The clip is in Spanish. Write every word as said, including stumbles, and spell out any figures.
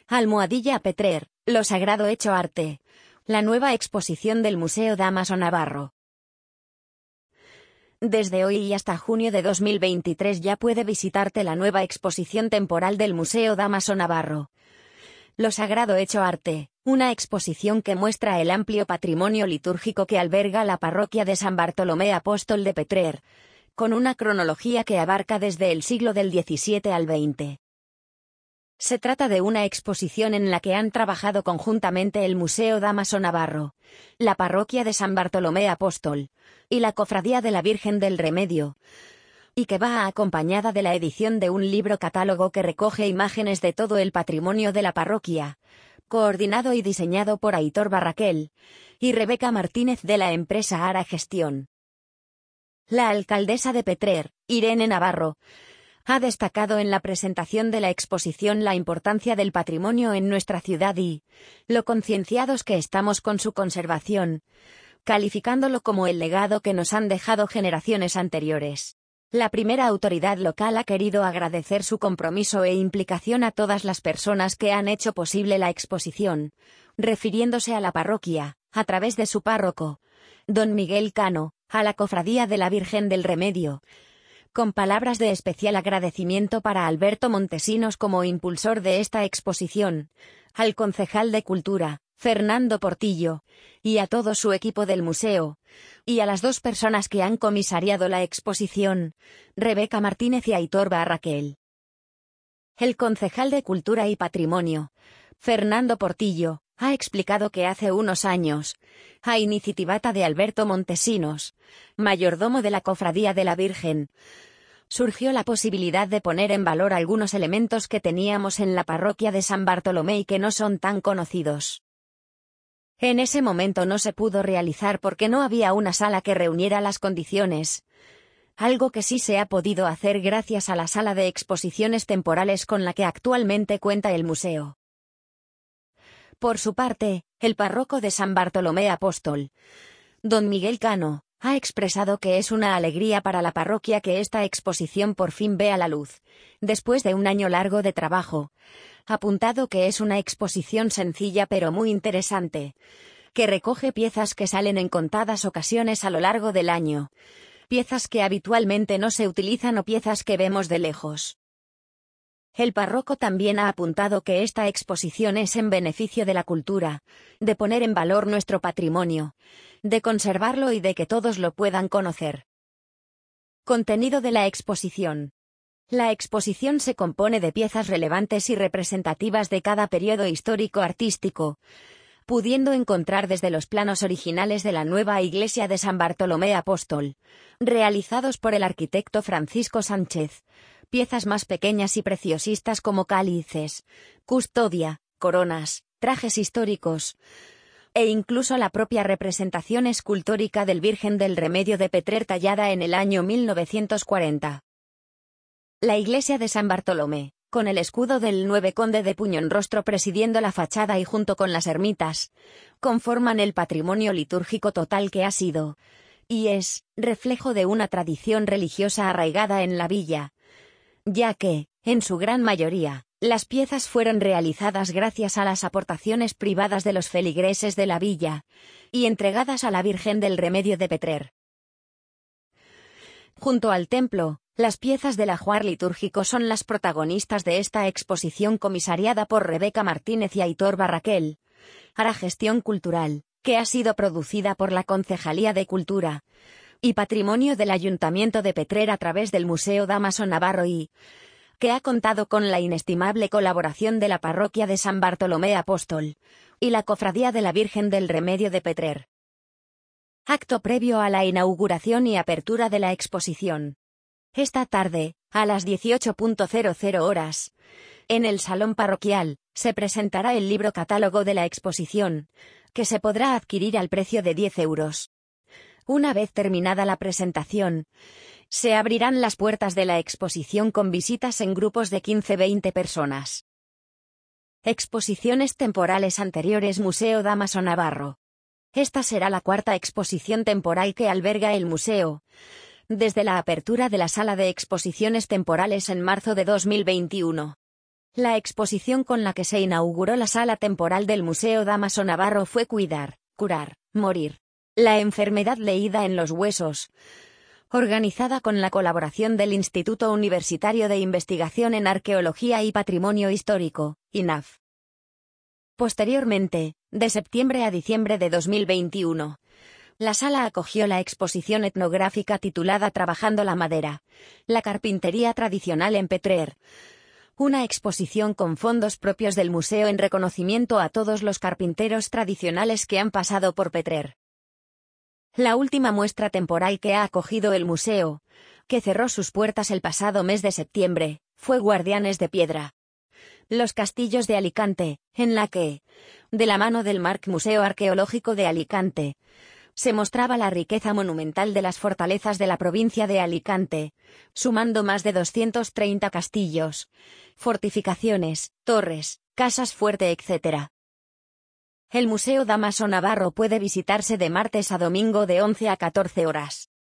Almohadilla Petrer, lo sagrado hecho arte. La nueva exposición del Museo Dámaso Navarro. Desde hoy y hasta junio de dos mil veintitrés ya puede visitarte la nueva exposición temporal del Museo Dámaso Navarro. Lo sagrado hecho arte, una exposición que muestra el amplio patrimonio litúrgico que alberga la parroquia de San Bartolomé Apóstol de Petrer, con una cronología que abarca desde el siglo del diecisiete al veinte. Se trata de una exposición en la que han trabajado conjuntamente el Museo Dámaso Navarro, la parroquia de San Bartolomé Apóstol y la Cofradía de la Virgen del Remedio, y que va acompañada de la edición de un libro catálogo que recoge imágenes de todo el patrimonio de la parroquia, coordinado y diseñado por Aitor Barraquel y Rebeca Martínez de la empresa Ara Gestión. La alcaldesa de Petrer, Irene Navarro, ha destacado en la presentación de la exposición la importancia del patrimonio en nuestra ciudad y lo concienciados que estamos con su conservación, calificándolo como el legado que nos han dejado generaciones anteriores. La primera autoridad local ha querido agradecer su compromiso e implicación a todas las personas que han hecho posible la exposición, refiriéndose a la parroquia, a través de su párroco, don Miguel Cano, a la Cofradía de la Virgen del Remedio, con palabras de especial agradecimiento para Alberto Montesinos como impulsor de esta exposición, al concejal de Cultura, Fernando Portillo, y a todo su equipo del museo, y a las dos personas que han comisariado la exposición, Rebeca Martínez y Aitor Barraquel. El concejal de Cultura y Patrimonio, Fernando Portillo, ha explicado que hace unos años, a iniciativa de Alberto Montesinos, mayordomo de la Cofradía de la Virgen, surgió la posibilidad de poner en valor algunos elementos que teníamos en la parroquia de San Bartolomé y que no son tan conocidos. En ese momento no se pudo realizar porque no había una sala que reuniera las condiciones, algo que sí se ha podido hacer gracias a la sala de exposiciones temporales con la que actualmente cuenta el museo. Por su parte, el párroco de San Bartolomé Apóstol, don Miguel Cano, ha expresado que es una alegría para la parroquia que esta exposición por fin vea la luz, después de un año largo de trabajo, apuntado que es una exposición sencilla pero muy interesante, que recoge piezas que salen en contadas ocasiones a lo largo del año, piezas que habitualmente no se utilizan o piezas que vemos de lejos. El párroco también ha apuntado que esta exposición es en beneficio de la cultura, de poner en valor nuestro patrimonio, de conservarlo y de que todos lo puedan conocer. Contenido de la exposición. La exposición se compone de piezas relevantes y representativas de cada periodo histórico artístico, pudiendo encontrar desde los planos originales de la nueva iglesia de San Bartolomé Apóstol, realizados por el arquitecto Francisco Sánchez, piezas más pequeñas y preciosistas como cálices, custodia, coronas, trajes históricos, e incluso la propia representación escultórica del Virgen del Remedio de Petrer tallada en el año mil novecientos cuarenta. La iglesia de San Bartolomé, con el escudo del nueve conde de Puñonrostro presidiendo la fachada y junto con las ermitas, conforman el patrimonio litúrgico total que ha sido, y es, reflejo de una tradición religiosa arraigada en la villa, ya que, en su gran mayoría, las piezas fueron realizadas gracias a las aportaciones privadas de los feligreses de la villa, y entregadas a la Virgen del Remedio de Petrer. Junto al templo, las piezas del ajuar litúrgico son las protagonistas de esta exposición comisariada por Rebeca Martínez y Aitor Barraquel, Ara Gestión Cultural, que ha sido producida por la Concejalía de Cultura y Patrimonio del Ayuntamiento de Petrer a través del Museo Dámaso Navarro y que ha contado con la inestimable colaboración de la parroquia de San Bartolomé Apóstol y la Cofradía de la Virgen del Remedio de Petrer. Acto previo a la inauguración y apertura de la exposición. Esta tarde, a las dieciocho horas, en el Salón Parroquial, se presentará el libro catálogo de la exposición, que se podrá adquirir al precio de diez euros. Una vez terminada la presentación, se abrirán las puertas de la exposición con visitas en grupos de quince a veinte personas. Exposiciones temporales anteriores Museo Dámaso Navarro. Esta será la cuarta exposición temporal que alberga el museo, desde la apertura de la sala de exposiciones temporales en marzo de dos mil veintiuno. La exposición con la que se inauguró la sala temporal del Museo Dámaso Navarro fue Cuidar, curar, morir. La enfermedad leída en los huesos, organizada con la colaboración del Instituto Universitario de Investigación en Arqueología y Patrimonio Histórico, I N A F. Posteriormente, de septiembre a diciembre de dos mil veintiuno, la sala acogió la exposición etnográfica titulada Trabajando la madera, la carpintería tradicional en Petrer, una exposición con fondos propios del museo en reconocimiento a todos los carpinteros tradicionales que han pasado por Petrer. La última muestra temporal que ha acogido el museo, que cerró sus puertas el pasado mes de septiembre, fue Guardianes de Piedra. Los castillos de Alicante, en la que, de la mano del Marc Museo Arqueológico de Alicante, se mostraba la riqueza monumental de las fortalezas de la provincia de Alicante, sumando más de doscientos treinta castillos, fortificaciones, torres, casas fuerte, etcétera. El Museo Dámaso Navarro puede visitarse de martes a domingo de once a catorce horas.